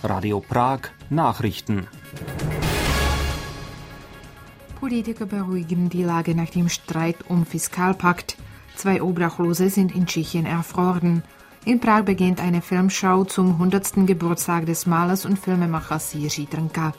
Radio Prag Nachrichten. Politiker beruhigen die Lage nach dem Streit um Fiskalpakt. 2 Obdachlose sind in Tschechien erfroren. In Prag beginnt eine Filmschau zum 100. Geburtstag des Malers und Filmemachers Jiří Trnka.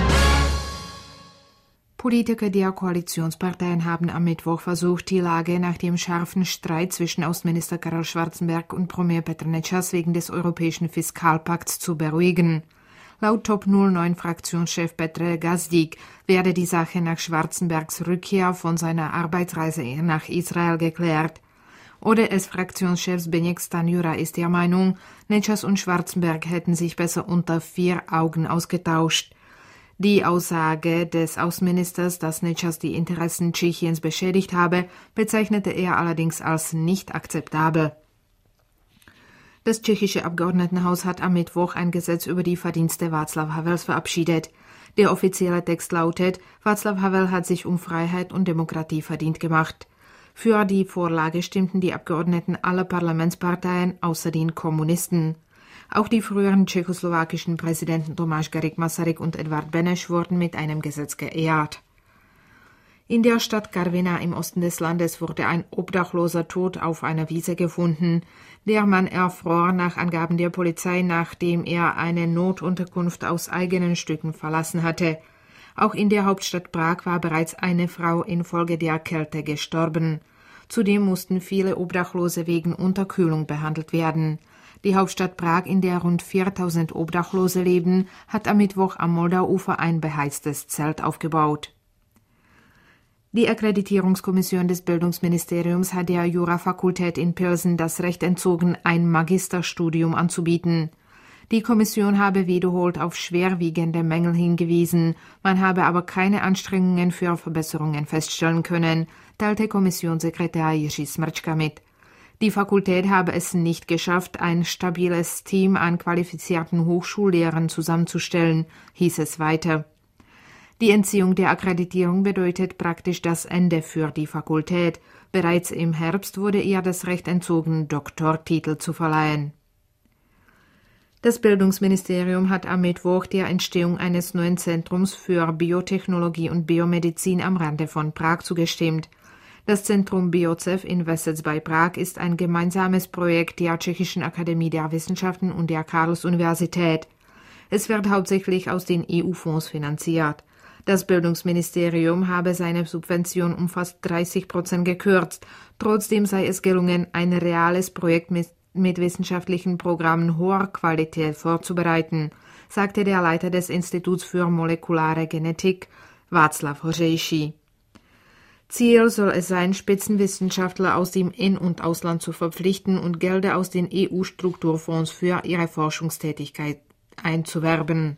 Politiker der Koalitionsparteien haben am Mittwoch versucht, die Lage nach dem scharfen Streit zwischen Außenminister Karel Schwarzenberg und Premier Petr Nečas wegen des europäischen Fiskalpakts zu beruhigen. Laut Top-09-Fraktionschef Petr Gazdík werde die Sache nach Schwarzenbergs Rückkehr von seiner Arbeitsreise nach Israel geklärt. ODS-Fraktionschef Zbyněk Stanjura ist der Meinung, Nečas und Schwarzenberg hätten sich besser unter 4 Augen ausgetauscht. Die Aussage des Außenministers, dass Nečas die Interessen Tschechiens beschädigt habe, bezeichnete er allerdings als nicht akzeptabel. Das tschechische Abgeordnetenhaus hat am Mittwoch ein Gesetz über die Verdienste Václav Havels verabschiedet. Der offizielle Text lautet: Václav Havel hat sich um Freiheit und Demokratie verdient gemacht. Für die Vorlage stimmten die Abgeordneten aller Parlamentsparteien außer den Kommunisten. Auch die früheren tschechoslowakischen Präsidenten Tomáš Garrigue-Masaryk und Edvard Beneš wurden mit einem Gesetz geehrt. In der Stadt Karviná im Osten des Landes wurde ein Obdachloser tot auf einer Wiese gefunden. Der Mann erfror nach Angaben der Polizei, nachdem er eine Notunterkunft aus eigenen Stücken verlassen hatte. Auch in der Hauptstadt Prag war bereits eine Frau infolge der Kälte gestorben. Zudem mussten viele Obdachlose wegen Unterkühlung behandelt werden. Die Hauptstadt Prag, in der rund 4.000 Obdachlose leben, hat am Mittwoch am Moldauufer ein beheiztes Zelt aufgebaut. Die Akkreditierungskommission des Bildungsministeriums hat der Jurafakultät in Pilsen das Recht entzogen, ein Magisterstudium anzubieten. Die Kommission habe wiederholt auf schwerwiegende Mängel hingewiesen, man habe aber keine Anstrengungen für Verbesserungen feststellen können, teilte Kommissionssekretär Jiří Smrčka mit. Die Fakultät habe es nicht geschafft, ein stabiles Team an qualifizierten Hochschullehrern zusammenzustellen, hieß es weiter. Die Entziehung der Akkreditierung bedeutet praktisch das Ende für die Fakultät. Bereits im Herbst wurde ihr das Recht entzogen, Doktortitel zu verleihen. Das Bildungsministerium hat am Mittwoch der Entstehung eines neuen Zentrums für Biotechnologie und Biomedizin am Rande von Prag zugestimmt. Das Zentrum Biocev in Vesec bei Prag ist ein gemeinsames Projekt der Tschechischen Akademie der Wissenschaften und der Karls-Universität. Es wird hauptsächlich aus den EU-Fonds finanziert. Das Bildungsministerium habe seine Subvention um fast 30% gekürzt. Trotzdem sei es gelungen, ein reales Projekt mit wissenschaftlichen Programmen hoher Qualität vorzubereiten, sagte der Leiter des Instituts für molekulare Genetik, Václav Hořejší. Ziel soll es sein, Spitzenwissenschaftler aus dem In- und Ausland zu verpflichten und Gelder aus den EU-Strukturfonds für ihre Forschungstätigkeit einzuwerben.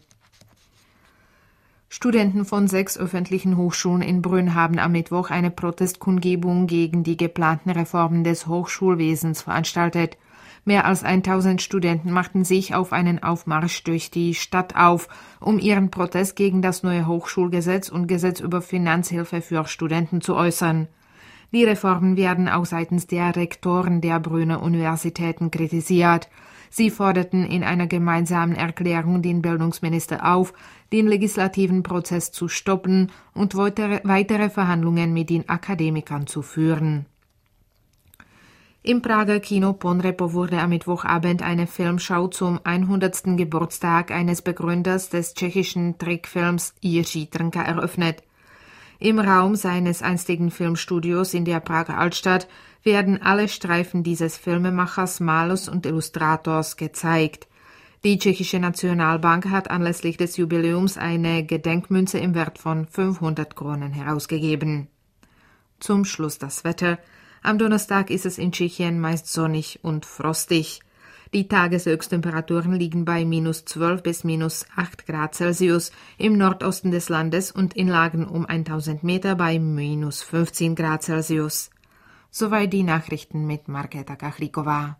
Studenten von 6 öffentlichen Hochschulen in Brünn haben am Mittwoch eine Protestkundgebung gegen die geplanten Reformen des Hochschulwesens veranstaltet. Mehr als 1000 Studenten machten sich auf einen Aufmarsch durch die Stadt auf, um ihren Protest gegen das neue Hochschulgesetz und Gesetz über Finanzhilfe für Studenten zu äußern. Die Reformen werden auch seitens der Rektoren der Brünner Universitäten kritisiert. Sie forderten in einer gemeinsamen Erklärung den Bildungsminister auf, den legislativen Prozess zu stoppen und weitere Verhandlungen mit den Akademikern zu führen. Im Prager Kino Ponrepo wurde am Mittwochabend eine Filmschau zum 100. Geburtstag eines Begründers des tschechischen Trickfilms Jiří Trnka eröffnet. Im Raum seines einstigen Filmstudios in der Prager Altstadt werden alle Streifen dieses Filmemachers, Malers und Illustrators gezeigt. Die tschechische Nationalbank hat anlässlich des Jubiläums eine Gedenkmünze im Wert von 500 Kronen herausgegeben. Zum Schluss das Wetter. Am Donnerstag ist es in Tschechien meist sonnig und frostig. Die Tageshöchsttemperaturen liegen bei -12 bis -8 Grad Celsius im Nordosten des Landes und in Lagen um 1000 Meter bei -15 Grad Celsius. Soweit die Nachrichten mit Markéta Kachlíková.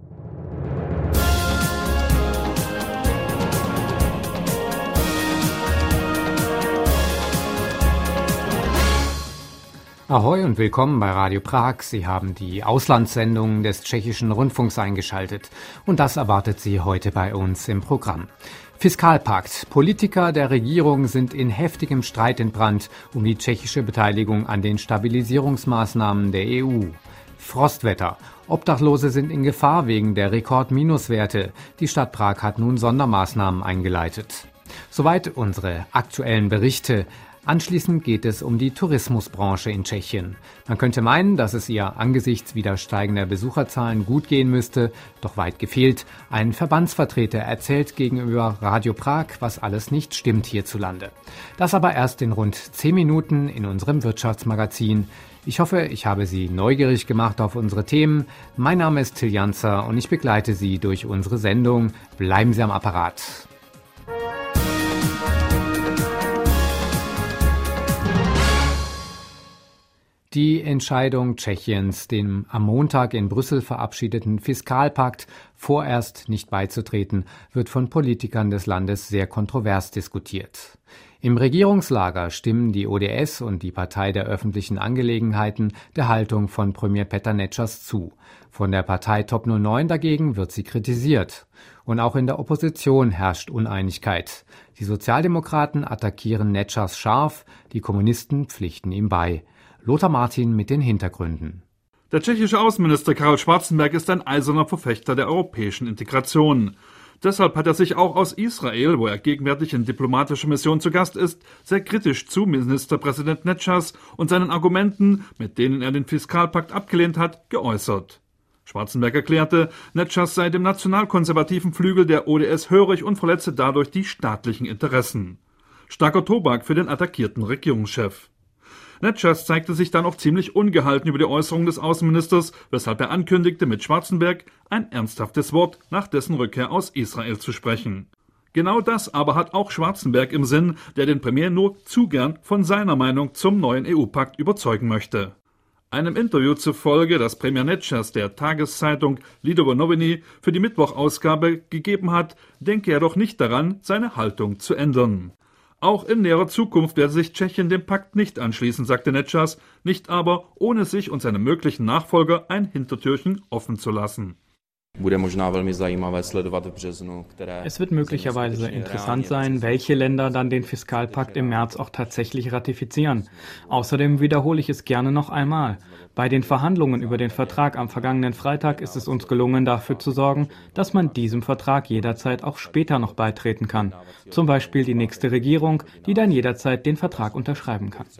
Ahoi und willkommen bei Radio Prag. Sie haben die Auslandssendung des tschechischen Rundfunks eingeschaltet und das erwartet Sie heute bei uns im Programm. Fiskalpakt. Politiker der Regierung sind in heftigem Streit entbrannt um die tschechische Beteiligung an den Stabilisierungsmaßnahmen der EU. Frostwetter. Obdachlose sind in Gefahr wegen der Rekordminuswerte. Die Stadt Prag hat nun Sondermaßnahmen eingeleitet. Soweit unsere aktuellen Berichte. Anschließend geht es um die Tourismusbranche in Tschechien. Man könnte meinen, dass es ihr angesichts wieder steigender Besucherzahlen gut gehen müsste, doch weit gefehlt. Ein Verbandsvertreter erzählt gegenüber Radio Prag, was alles nicht stimmt hierzulande. Das aber erst in rund 10 Minuten in unserem Wirtschaftsmagazin. Ich hoffe, ich habe Sie neugierig gemacht auf unsere Themen. Mein Name ist Till Janzer und ich begleite Sie durch unsere Sendung. Bleiben Sie am Apparat. Die Entscheidung Tschechiens, dem am Montag in Brüssel verabschiedeten Fiskalpakt vorerst nicht beizutreten, wird von Politikern des Landes sehr kontrovers diskutiert. Im Regierungslager stimmen die ODS und die Partei der öffentlichen Angelegenheiten der Haltung von Premier Petr Nečas zu. Von der Partei Top 09 dagegen wird sie kritisiert. Und auch in der Opposition herrscht Uneinigkeit. Die Sozialdemokraten attackieren Nečas scharf, die Kommunisten pflichten ihm bei. Lothar Martin mit den Hintergründen. Der tschechische Außenminister Karel Schwarzenberg ist ein eiserner Verfechter der europäischen Integration. Deshalb hat er sich auch aus Israel, wo er gegenwärtig in diplomatischer Mission zu Gast ist, sehr kritisch zu Ministerpräsident Nečas und seinen Argumenten, mit denen er den Fiskalpakt abgelehnt hat, geäußert. Schwarzenberg erklärte, Nečas sei dem nationalkonservativen Flügel der ODS hörig und verletze dadurch die staatlichen Interessen. Starker Tobak für den attackierten Regierungschef. Nečas zeigte sich dann auch ziemlich ungehalten über die Äußerung des Außenministers, weshalb er ankündigte, mit Schwarzenberg ein ernsthaftes Wort nach dessen Rückkehr aus Israel zu sprechen. Genau das aber hat auch Schwarzenberg im Sinn, der den Premier nur zu gern von seiner Meinung zum neuen EU-Pakt überzeugen möchte. Einem Interview zufolge, das Premier Nečas der Tageszeitung Lidovo Noviny für die Mittwochausgabe gegeben hat, denke er doch nicht daran, seine Haltung zu ändern. Auch in näherer Zukunft werde sich Tschechien dem Pakt nicht anschließen, sagte Nečas, nicht aber, ohne sich und seinem möglichen Nachfolger ein Hintertürchen offen zu lassen. Es wird möglicherweise interessant sein, welche Länder dann den Fiskalpakt im März auch tatsächlich ratifizieren. Außerdem wiederhole ich es gerne noch einmal. Bei den Verhandlungen über den Vertrag am vergangenen Freitag ist es uns gelungen, dafür zu sorgen, dass man diesem Vertrag jederzeit auch später noch beitreten kann. Zum Beispiel die nächste Regierung, die dann jederzeit den Vertrag unterschreiben kann.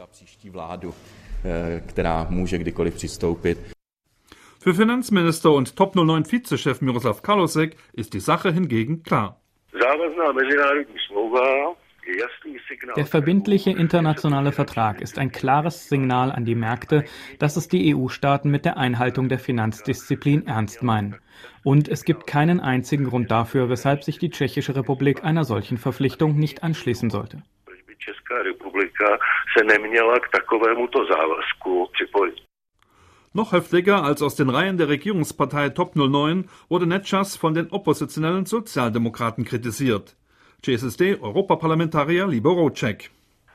Für Finanzminister und Top 09 Vizechef Miroslav Kalousek ist die Sache hingegen klar. Der verbindliche internationale Vertrag ist ein klares Signal an die Märkte, dass es die EU-Staaten mit der Einhaltung der Finanzdisziplin ernst meinen. Und es gibt keinen einzigen Grund dafür, weshalb sich die Tschechische Republik einer solchen Verpflichtung nicht anschließen sollte. Noch heftiger als aus den Reihen der Regierungspartei Top 09 wurde Nečas von den oppositionellen Sozialdemokraten kritisiert. ČSSD-Europaparlamentarier Libor Rouček.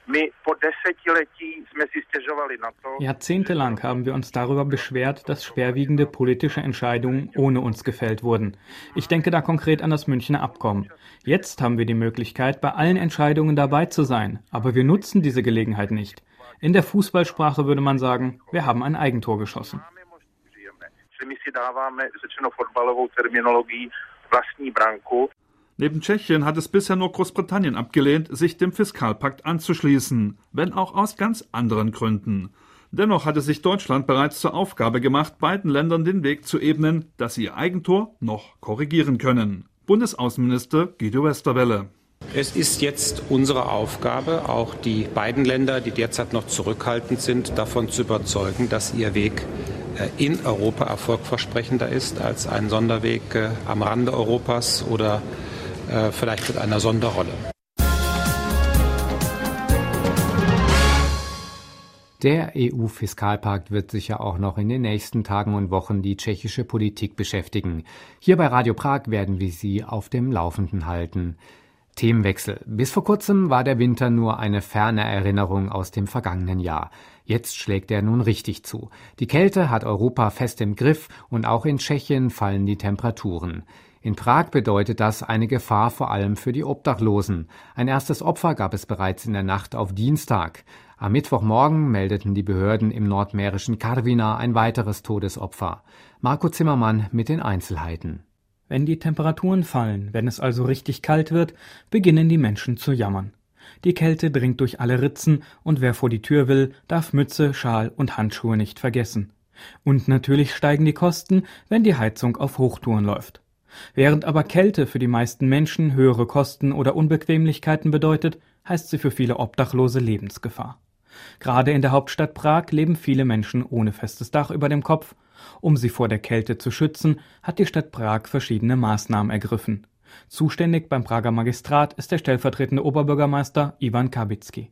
Jahrzehntelang haben wir uns darüber beschwert, dass schwerwiegende politische Entscheidungen ohne uns gefällt wurden. Ich denke da konkret an das Münchner Abkommen. Jetzt haben wir die Möglichkeit, bei allen Entscheidungen dabei zu sein, aber wir nutzen diese Gelegenheit nicht. In der Fußballsprache würde man sagen, wir haben ein Eigentor geschossen. Neben Tschechien hat es bisher nur Großbritannien abgelehnt, sich dem Fiskalpakt anzuschließen, wenn auch aus ganz anderen Gründen. Dennoch hatte sich Deutschland bereits zur Aufgabe gemacht, beiden Ländern den Weg zu ebnen, dass sie ihr Eigentor noch korrigieren können. Bundesaußenminister Guido Westerwelle. Es ist jetzt unsere Aufgabe, auch die beiden Länder, die derzeit noch zurückhaltend sind, davon zu überzeugen, dass ihr Weg in Europa erfolgversprechender ist als ein Sonderweg am Rande Europas oder vielleicht mit einer Sonderrolle. Der EU-Fiskalpakt wird sicher auch noch in den nächsten Tagen und Wochen die tschechische Politik beschäftigen. Hier bei Radio Prag werden wir Sie auf dem Laufenden halten. Themenwechsel. Bis vor kurzem war der Winter nur eine ferne Erinnerung aus dem vergangenen Jahr. Jetzt schlägt er nun richtig zu. Die Kälte hat Europa fest im Griff und auch in Tschechien fallen die Temperaturen. In Prag bedeutet das eine Gefahr vor allem für die Obdachlosen. Ein erstes Opfer gab es bereits in der Nacht auf Dienstag. Am Mittwochmorgen meldeten die Behörden im nordmährischen Karviná ein weiteres Todesopfer. Marco Zimmermann mit den Einzelheiten. Wenn die Temperaturen fallen, wenn es also richtig kalt wird, beginnen die Menschen zu jammern. Die Kälte dringt durch alle Ritzen und wer vor die Tür will, darf Mütze, Schal und Handschuhe nicht vergessen. Und natürlich steigen die Kosten, wenn die Heizung auf Hochtouren läuft. Während aber Kälte für die meisten Menschen höhere Kosten oder Unbequemlichkeiten bedeutet, heißt sie für viele Obdachlose Lebensgefahr. Gerade in der Hauptstadt Prag leben viele Menschen ohne festes Dach über dem Kopf. Um sie vor der Kälte zu schützen, hat die Stadt Prag verschiedene Maßnahmen ergriffen. Zuständig beim Prager Magistrat ist der stellvertretende Oberbürgermeister Ivan Kabitsky.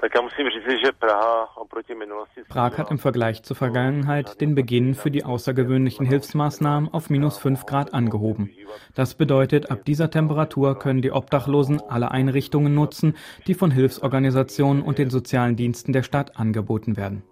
Prag hat im Vergleich zur Vergangenheit den Beginn für die außergewöhnlichen Hilfsmaßnahmen auf -5 Grad angehoben. Das bedeutet, ab dieser Temperatur können die Obdachlosen alle Einrichtungen nutzen, die von Hilfsorganisationen und den sozialen Diensten der Stadt angeboten werden.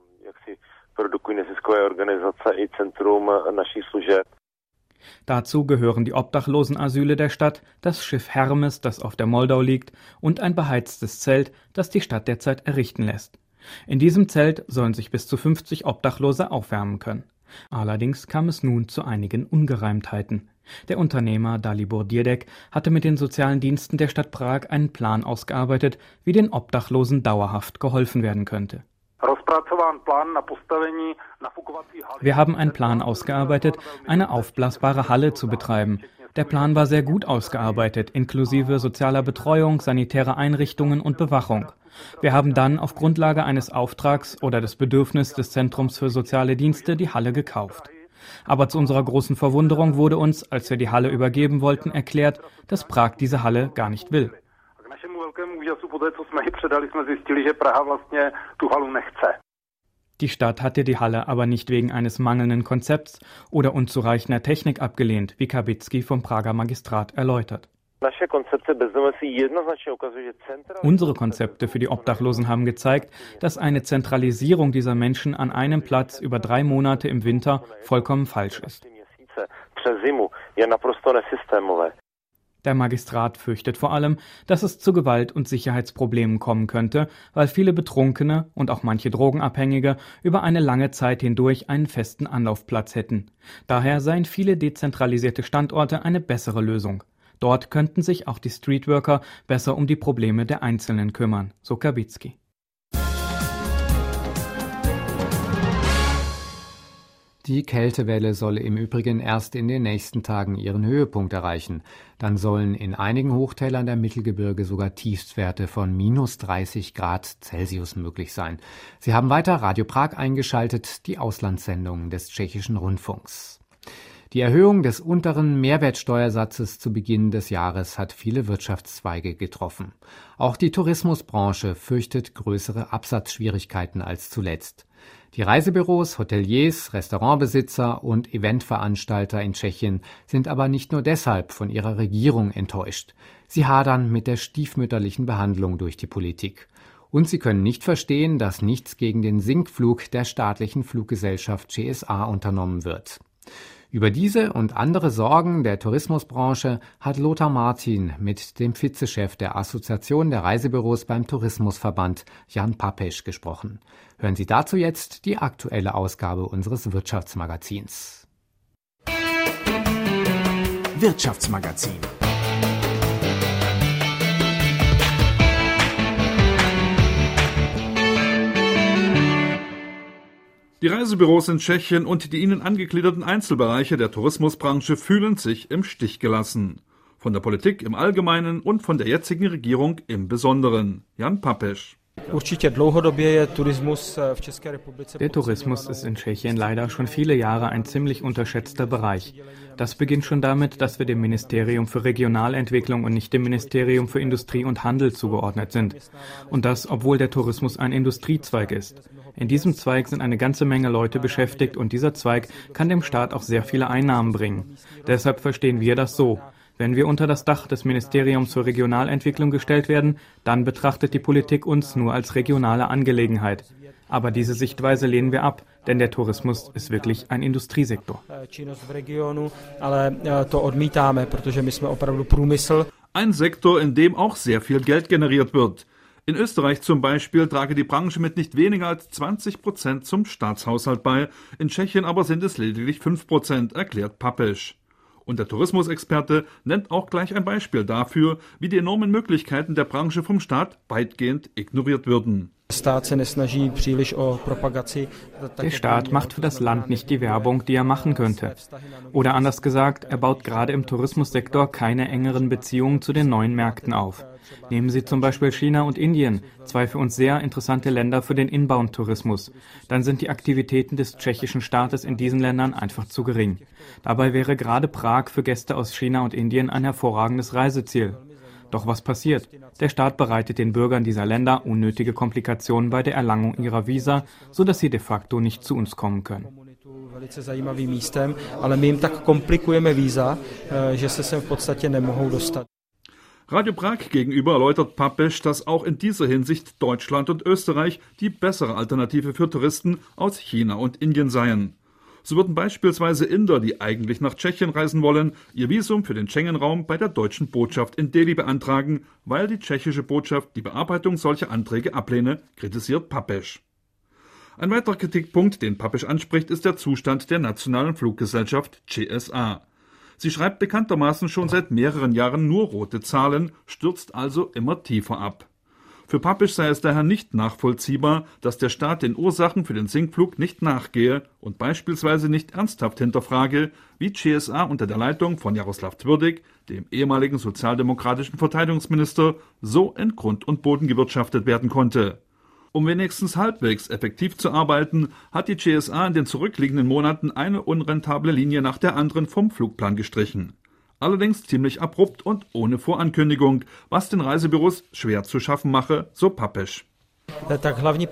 Dazu gehören die Obdachlosenasyle der Stadt, das Schiff Hermes, das auf der Moldau liegt, und ein beheiztes Zelt, das die Stadt derzeit errichten lässt. In diesem Zelt sollen sich bis zu 50 Obdachlose aufwärmen können. Allerdings kam es nun zu einigen Ungereimtheiten. Der Unternehmer Dalibor Diedek hatte mit den sozialen Diensten der Stadt Prag einen Plan ausgearbeitet, wie den Obdachlosen dauerhaft geholfen werden könnte. Wir haben einen Plan ausgearbeitet, eine aufblasbare Halle zu betreiben. Der Plan war sehr gut ausgearbeitet, inklusive sozialer Betreuung, sanitärer Einrichtungen und Bewachung. Wir haben dann auf Grundlage eines Auftrags oder des Bedürfnisses des Zentrums für soziale Dienste die Halle gekauft. Aber zu unserer großen Verwunderung wurde uns, als wir die Halle übergeben wollten, erklärt, dass Prag diese Halle gar nicht will. Die Stadt hatte die Halle aber nicht wegen eines mangelnden Konzepts oder unzureichender Technik abgelehnt, wie Kabitsky vom Prager Magistrat erläutert. Unsere Konzepte für die Obdachlosen haben gezeigt, dass eine Zentralisierung dieser Menschen an einem Platz über 3 Monate im Winter vollkommen falsch ist. Der Magistrat fürchtet vor allem, dass es zu Gewalt- und Sicherheitsproblemen kommen könnte, weil viele Betrunkene und auch manche Drogenabhängige über eine lange Zeit hindurch einen festen Anlaufplatz hätten. Daher seien viele dezentralisierte Standorte eine bessere Lösung. Dort könnten sich auch die Streetworker besser um die Probleme der Einzelnen kümmern, so Kabitsky. Die Kältewelle soll im Übrigen erst in den nächsten Tagen ihren Höhepunkt erreichen. Dann sollen in einigen Hochtälern der Mittelgebirge sogar Tiefstwerte von -30 Grad Celsius möglich sein. Sie haben weiter Radio Prag eingeschaltet, die Auslandssendungen des tschechischen Rundfunks. Die Erhöhung des unteren Mehrwertsteuersatzes zu Beginn des Jahres hat viele Wirtschaftszweige getroffen. Auch die Tourismusbranche fürchtet größere Absatzschwierigkeiten als zuletzt. Die Reisebüros, Hoteliers, Restaurantbesitzer und Eventveranstalter in Tschechien sind aber nicht nur deshalb von ihrer Regierung enttäuscht. Sie hadern mit der stiefmütterlichen Behandlung durch die Politik. Und sie können nicht verstehen, dass nichts gegen den Sinkflug der staatlichen Fluggesellschaft CSA unternommen wird. Über diese und andere Sorgen der Tourismusbranche hat Lothar Martin mit dem Vizechef der Assoziation der Reisebüros beim Tourismusverband, Jan Papesch, gesprochen. Hören Sie dazu jetzt die aktuelle Ausgabe unseres Wirtschaftsmagazins. Wirtschaftsmagazin. Die Reisebüros in Tschechien und die ihnen angegliederten Einzelbereiche der Tourismusbranche fühlen sich im Stich gelassen. Von der Politik im Allgemeinen und von der jetzigen Regierung im Besonderen. Jan Papesch. Der Tourismus ist in Tschechien leider schon viele Jahre ein ziemlich unterschätzter Bereich. Das beginnt schon damit, dass wir dem Ministerium für Regionalentwicklung und nicht dem Ministerium für Industrie und Handel zugeordnet sind. Und das, obwohl der Tourismus ein Industriezweig ist. In diesem Zweig sind eine ganze Menge Leute beschäftigt und dieser Zweig kann dem Staat auch sehr viele Einnahmen bringen. Deshalb verstehen wir das so. Wenn wir unter das Dach des Ministeriums für Regionalentwicklung gestellt werden, dann betrachtet die Politik uns nur als regionale Angelegenheit. Aber diese Sichtweise lehnen wir ab, denn der Tourismus ist wirklich ein Industriesektor. Ein Sektor, in dem auch sehr viel Geld generiert wird. In Österreich zum Beispiel trage die Branche mit nicht weniger als 20% zum Staatshaushalt bei, in Tschechien aber sind es lediglich 5%, erklärt Papesch. Und der Tourismusexperte nennt auch gleich ein Beispiel dafür, wie die enormen Möglichkeiten der Branche vom Staat weitgehend ignoriert würden. Der Staat macht für das Land nicht die Werbung, die er machen könnte. Oder anders gesagt, er baut gerade im Tourismussektor keine engeren Beziehungen zu den neuen Märkten auf. Nehmen Sie zum Beispiel China und Indien, zwei für uns sehr interessante Länder für den Inbound-Tourismus. Dann sind die Aktivitäten des tschechischen Staates in diesen Ländern einfach zu gering. Dabei wäre gerade Prag für Gäste aus China und Indien ein hervorragendes Reiseziel. Doch was passiert? Der Staat bereitet den Bürgern dieser Länder unnötige Komplikationen bei der Erlangung ihrer Visa, sodass sie de facto nicht zu uns kommen können. Radio Prag gegenüber erläutert Papesch, dass auch in dieser Hinsicht Deutschland und Österreich die bessere Alternative für Touristen aus China und Indien seien. So würden beispielsweise Inder, die eigentlich nach Tschechien reisen wollen, ihr Visum für den Schengen-Raum bei der deutschen Botschaft in Delhi beantragen, weil die tschechische Botschaft die Bearbeitung solcher Anträge ablehne, kritisiert Papesch. Ein weiterer Kritikpunkt, den Papesch anspricht, ist der Zustand der nationalen Fluggesellschaft CSA. Sie schreibt bekanntermaßen schon seit mehreren Jahren nur rote Zahlen, stürzt also immer tiefer ab. Für Papesch sei es daher nicht nachvollziehbar, dass der Staat den Ursachen für den Sinkflug nicht nachgehe und beispielsweise nicht ernsthaft hinterfrage, wie CSA unter der Leitung von Jaroslav Tvrdík, dem ehemaligen sozialdemokratischen Verteidigungsminister, so in Grund und Boden gewirtschaftet werden konnte. Um wenigstens halbwegs effektiv zu arbeiten, hat die CSA in den zurückliegenden Monaten eine unrentable Linie nach der anderen vom Flugplan gestrichen. Allerdings ziemlich abrupt und ohne Vorankündigung, was den Reisebüros schwer zu schaffen mache, so Papesch. Das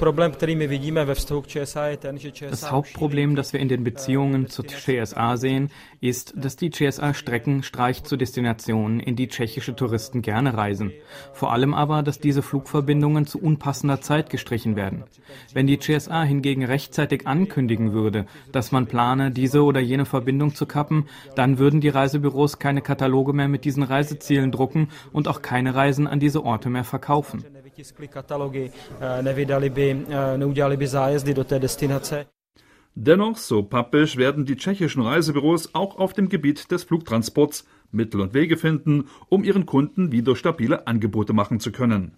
Hauptproblem, das wir in den Beziehungen zur CSA sehen, ist, dass die CSA Strecken streicht zu Destinationen, in die tschechische Touristen gerne reisen. Vor allem aber, dass diese Flugverbindungen zu unpassender Zeit gestrichen werden. Wenn die CSA hingegen rechtzeitig ankündigen würde, dass man plane, diese oder jene Verbindung zu kappen, dann würden die Reisebüros keine Kataloge mehr mit diesen Reisezielen drucken und auch keine Reisen an diese Orte mehr verkaufen. Dennoch, so Papesch, werden die tschechischen Reisebüros auch auf dem Gebiet des Flugtransports Mittel und Wege finden, um ihren Kunden wieder stabile Angebote machen zu können.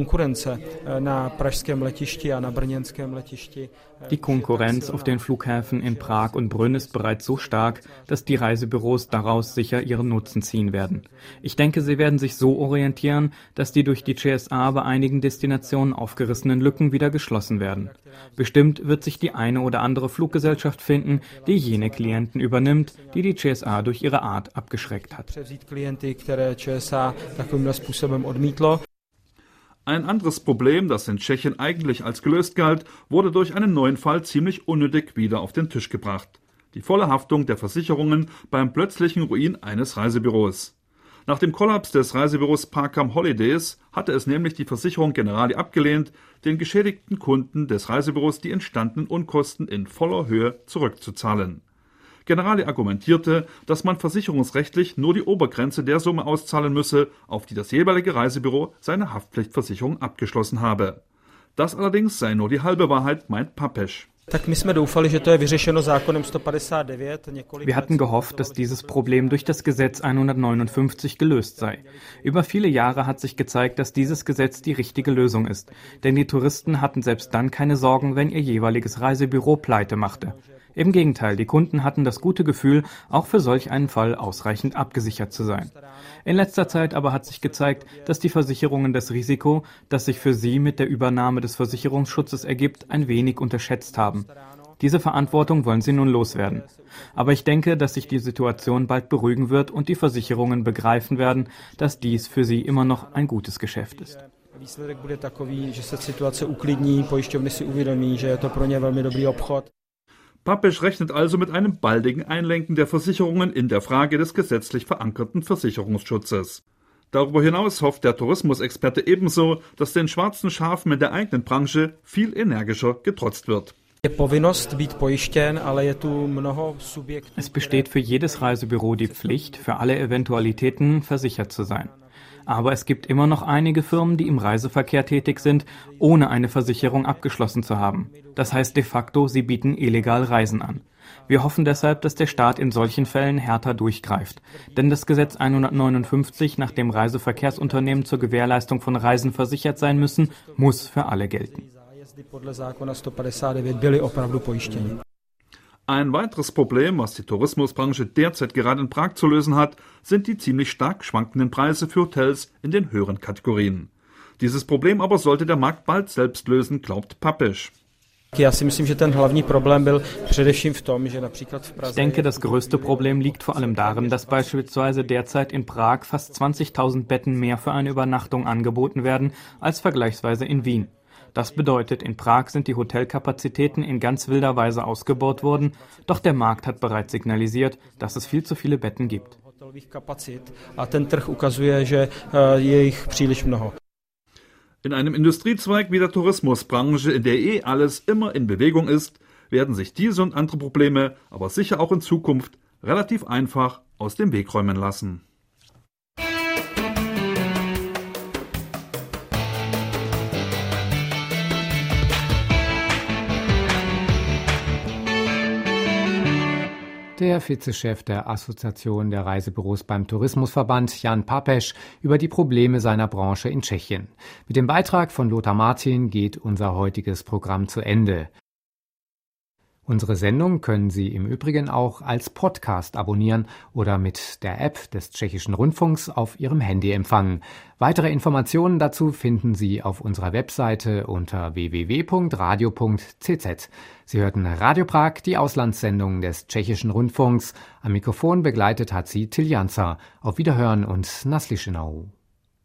Die Konkurrenz auf den Flughäfen in Prag und Brünn ist bereits so stark, dass die Reisebüros daraus sicher ihren Nutzen ziehen werden. Ich denke, sie werden sich so orientieren, dass die durch die CSA bei einigen Destinationen aufgerissenen Lücken wieder geschlossen werden. Bestimmt wird sich die eine oder andere Fluggesellschaft finden, die jene Klienten übernimmt, die die CSA durch ihre Art abgeschreckt hat. Ein anderes Problem, das in Tschechien eigentlich als gelöst galt, wurde durch einen neuen Fall ziemlich unnötig wieder auf den Tisch gebracht. Die volle Haftung der Versicherungen beim plötzlichen Ruin eines Reisebüros. Nach dem Kollaps des Reisebüros Parcam Holidays hatte es nämlich die Versicherung Generali abgelehnt, den geschädigten Kunden des Reisebüros die entstandenen Unkosten in voller Höhe zurückzuzahlen. Generali argumentierte, dass man versicherungsrechtlich nur die Obergrenze der Summe auszahlen müsse, auf die das jeweilige Reisebüro seine Haftpflichtversicherung abgeschlossen habe. Das allerdings sei nur die halbe Wahrheit, meint Papesch. Wir hatten gehofft, dass dieses Problem durch das Gesetz 159 gelöst sei. Über viele Jahre hat sich gezeigt, dass dieses Gesetz die richtige Lösung ist. Denn die Touristen hatten selbst dann keine Sorgen, wenn ihr jeweiliges Reisebüro pleite machte. Im Gegenteil, die Kunden hatten das gute Gefühl, auch für solch einen Fall ausreichend abgesichert zu sein. In letzter Zeit aber hat sich gezeigt, dass die Versicherungen das Risiko, das sich für sie mit der Übernahme des Versicherungsschutzes ergibt, ein wenig unterschätzt haben. Diese Verantwortung wollen sie nun loswerden. Aber ich denke, dass sich die Situation bald beruhigen wird und die Versicherungen begreifen werden, dass dies für sie immer noch ein gutes Geschäft ist. Výsledek bude takový, že se situace uklidní, pojišťovny si uvědomí, že je to pro ně velmi dobrý obchod. Papesch rechnet also mit einem baldigen Einlenken der Versicherungen in der Frage des gesetzlich verankerten Versicherungsschutzes. Darüber hinaus hofft der Tourismusexperte ebenso, dass den schwarzen Schafen in der eigenen Branche viel energischer getrotzt wird. Es besteht für jedes Reisebüro die Pflicht, für alle Eventualitäten versichert zu sein. Aber es gibt immer noch einige Firmen, die im Reiseverkehr tätig sind, ohne eine Versicherung abgeschlossen zu haben. Das heißt de facto, sie bieten illegal Reisen an. Wir hoffen deshalb, dass der Staat in solchen Fällen härter durchgreift. Denn das Gesetz 159, nach dem Reiseverkehrsunternehmen zur Gewährleistung von Reisen versichert sein müssen, muss für alle gelten. Ein weiteres Problem, was die Tourismusbranche derzeit gerade in Prag zu lösen hat, sind die ziemlich stark schwankenden Preise für Hotels in den höheren Kategorien. Dieses Problem aber sollte der Markt bald selbst lösen, glaubt Papež. Ich denke, das größte Problem liegt vor allem darin, dass beispielsweise derzeit in Prag fast 20.000 Betten mehr für eine Übernachtung angeboten werden als vergleichsweise in Wien. Das bedeutet, in Prag sind die Hotelkapazitäten in ganz wilder Weise ausgebaut worden, doch der Markt hat bereits signalisiert, dass es viel zu viele Betten gibt. In einem Industriezweig wie der Tourismusbranche, in der alles immer in Bewegung ist, werden sich diese und andere Probleme aber sicher auch in Zukunft relativ einfach aus dem Weg räumen lassen. Der Vizechef der Assoziation der Reisebüros beim Tourismusverband, Jan Papež, über die Probleme seiner Branche in Tschechien. Mit dem Beitrag von Lothar Martin geht unser heutiges Programm zu Ende. Unsere Sendung können Sie im Übrigen auch als Podcast abonnieren oder mit der App des Tschechischen Rundfunks auf Ihrem Handy empfangen. Weitere Informationen dazu finden Sie auf unserer Webseite unter www.radio.cz. Sie hörten Radio Prag, die Auslandssendung des Tschechischen Rundfunks. Am Mikrofon begleitet hat sie Til Jansa. Auf Wiederhören und Naslyšenou.